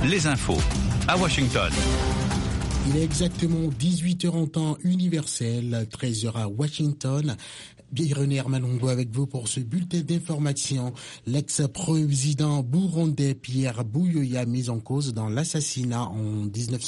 les infos à Washington. Il est exactement 18h en temps universel, 13h à Washington. René Hermanongo avec vous pour ce bulletin d'information. L'ex-président burundais Pierre Buyoya mis en cause dans l'assassinat en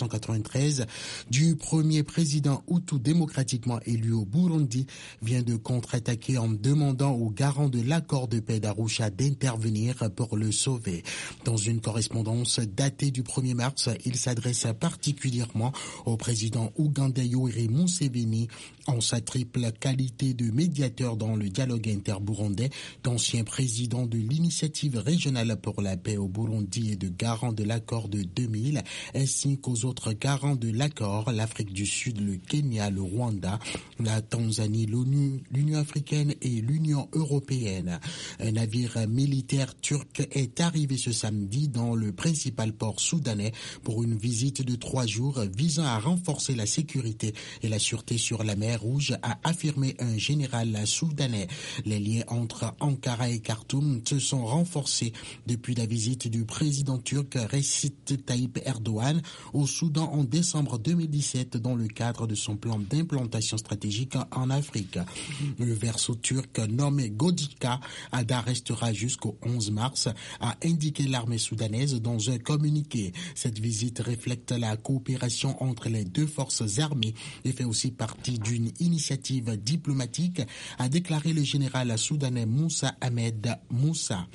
1993 du premier président hutu démocratiquement élu au Burundi vient de contre-attaquer en demandant aux garants de l'accord de paix d'Arusha d'intervenir pour le sauver. Dans une correspondance datée du 1er mars, il s'adresse particulièrement au président ougandais Yoweri Museveni en sa triple qualité de médiateur dans le dialogue interburundais, d'ancien président de l'initiative régionale pour la paix au Burundi et de garant de l'accord de 2000, ainsi qu'aux autres garants de l'accord, l'Afrique du Sud, le Kenya, le Rwanda, la Tanzanie, l'ONU, l'Union africaine et l'Union européenne. Un navire militaire turc est arrivé ce samedi dans le principal port soudanais pour une visite de 3 jours visant à renforcer la sécurité et la sûreté sur la mer Rouge, a affirmé un général soudanais. Les liens entre Ankara et Khartoum se sont renforcés depuis la visite du président turc Recep Tayyip Erdogan au Soudan en décembre 2017 dans le cadre de son plan d'implantation stratégique en Afrique. Le verseau turc nommé Godika Ada restera jusqu'au 11 mars, a indiqué l'armée soudanaise dans un communiqué. Cette visite reflète la coopération entre les deux forces armées et fait aussi partie d'une initiative diplomatique, a déclaré le général soudanais Moussa Ahmed Moussa.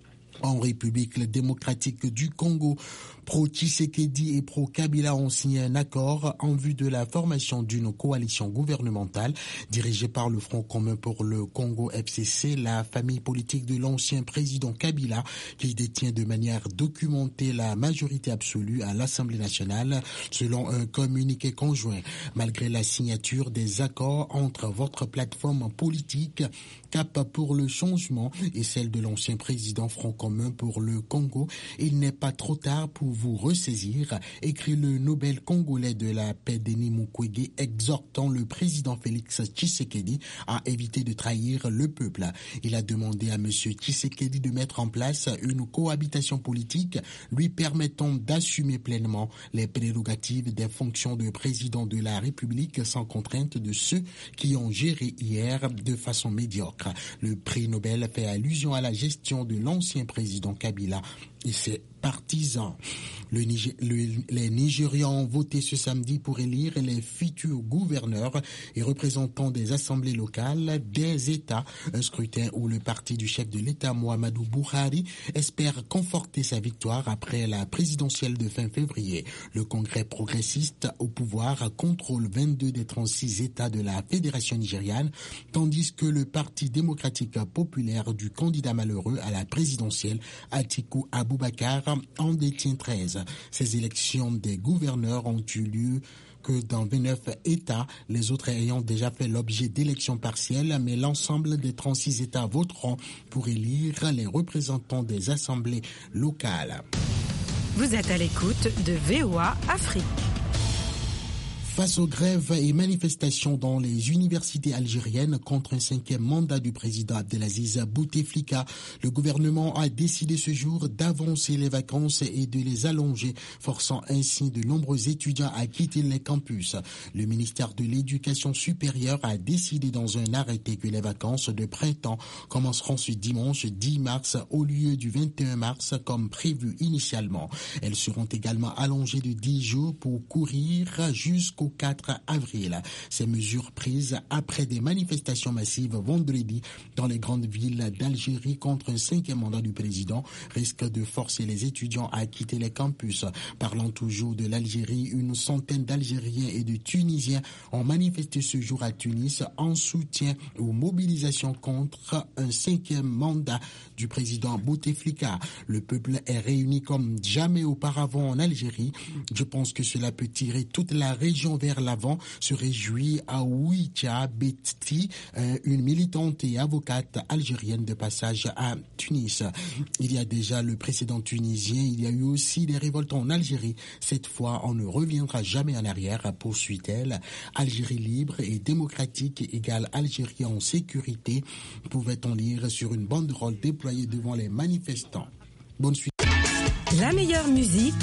En République démocratique du Congo, pro-Tshisekedi et pro-Kabila ont signé un accord en vue de la formation d'une coalition gouvernementale dirigée par le Front commun pour le Congo FCC, la famille politique de l'ancien président Kabila, qui détient de manière documentée la majorité absolue à l'Assemblée nationale, selon un communiqué conjoint. Malgré la signature des accords entre votre plateforme politique Cap pour le changement et celle de l'ancien président Front commun pour le Congo, il n'est pas trop tard pour vous ressaisir, écrit le Nobel congolais de la paix Denis Mukwege, exhortant le président Félix Tshisekedi à éviter de trahir le peuple. Il a demandé à M. Tshisekedi de mettre en place une cohabitation politique lui permettant d'assumer pleinement les prérogatives des fonctions de président de la République sans contrainte de ceux qui ont géré hier de façon médiocre. Le prix Nobel fait allusion à la gestion de l'ancien président Kabila et ses partisans. Les Nigérians ont voté ce samedi pour élire les futurs gouverneurs et représentants des assemblées locales des États, un scrutin où le parti du chef de l'État Muhammadu Buhari espère conforter sa victoire après la présidentielle de fin février. Le Congrès progressiste au pouvoir contrôle 22 des 36 États de la Fédération nigériane, tandis que le Parti démocratique populaire du candidat malheureux à la présidentielle, Atiku Abubakar, en détient 13. Ces élections des gouverneurs ont eu lieu que dans 29 États, les autres ayant déjà fait l'objet d'élections partielles, mais l'ensemble des 36 États voteront pour élire les représentants des assemblées locales. Vous êtes à l'écoute de VOA Afrique. Face aux grèves et manifestations dans les universités algériennes contre un 5e mandat du président Abdelaziz Bouteflika, le gouvernement a décidé ce jour d'avancer les vacances et de les allonger, forçant ainsi de nombreux étudiants à quitter les campus. Le ministère de l'Éducation supérieure a décidé dans un arrêté que les vacances de printemps commenceront ce dimanche 10 mars au lieu du 21 mars comme prévu initialement. Elles seront également allongées de 10 jours pour courir jusqu'au 4 avril. Ces mesures prises après des manifestations massives vendredi dans les grandes villes d'Algérie contre un 5e mandat du président risquent de forcer les étudiants à quitter les campus. Parlant toujours de l'Algérie, une centaine d'Algériens et de Tunisiens ont manifesté ce jour à Tunis en soutien aux mobilisations contre un 5e mandat du président Bouteflika. Le peuple est réuni comme jamais auparavant en Algérie. Je pense que cela peut tirer toute la région vers l'avant, se réjouit Aouitia Betti, une militante et avocate algérienne de passage à Tunis. Il y a déjà le précédent tunisien, il y a eu aussi des révoltes en Algérie. Cette fois, on ne reviendra jamais en arrière, poursuit-elle. Algérie libre et démocratique égale Algérie en sécurité, pouvait-on lire sur une banderole déployée devant les manifestants. Bonne suite. La meilleure musique